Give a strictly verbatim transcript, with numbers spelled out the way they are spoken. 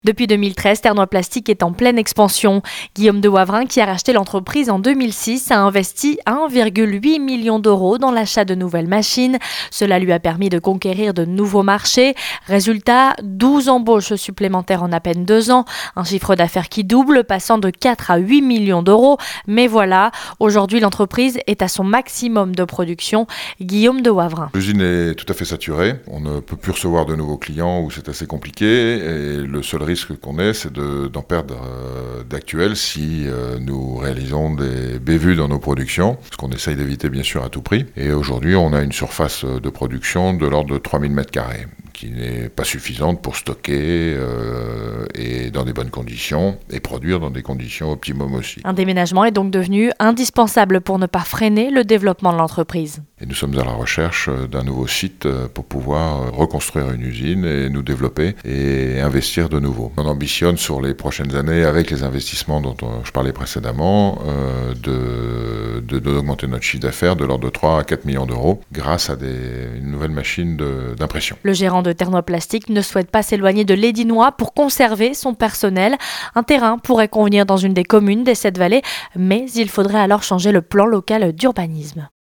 Depuis deux mille treize, Ternois Plastique est en pleine expansion. Guillaume de Wavrin, qui a racheté l'entreprise en deux mille six, a investi un virgule huit million d'euros dans l'achat de nouvelles machines. Cela lui a permis de conquérir de nouveaux marchés. Résultat, douze embauches supplémentaires en à peine deux ans. Un chiffre d'affaires qui double, passant de quatre à huit millions d'euros. Mais voilà, aujourd'hui l'entreprise est à son maximum de production. Guillaume de Wavrin. L'usine est tout à fait saturée. On ne peut plus recevoir de nouveaux clients où c'est assez compliqué. Et le seul risque qu'on ait, c'est de, d'en perdre euh, d'actuels si euh, nous réalisons des bévues dans nos productions, ce qu'on essaye d'éviter bien sûr à tout prix. Et aujourd'hui, on a une surface de production de l'ordre de trois mille mètres carrés, qui n'est pas suffisante pour stocker euh, et dans des bonnes conditions et produire dans des conditions optimum aussi. Un déménagement est donc devenu indispensable pour ne pas freiner le développement de l'entreprise. Et nous sommes à la recherche d'un nouveau site pour pouvoir reconstruire une usine et nous développer et investir de nouveau. On ambitionne sur les prochaines années, avec les investissements dont je parlais précédemment, euh, de, de, d'augmenter notre chiffre d'affaires de l'ordre de trois à quatre millions d'euros grâce à des, une nouvelle machine de, d'impression. Le gérant de Ternois Plastique ne souhaite pas s'éloigner de l'Édinois pour conserver son personnel. Un terrain pourrait convenir dans une des communes des Sept Vallées, mais il faudrait alors changer le plan local d'urbanisme.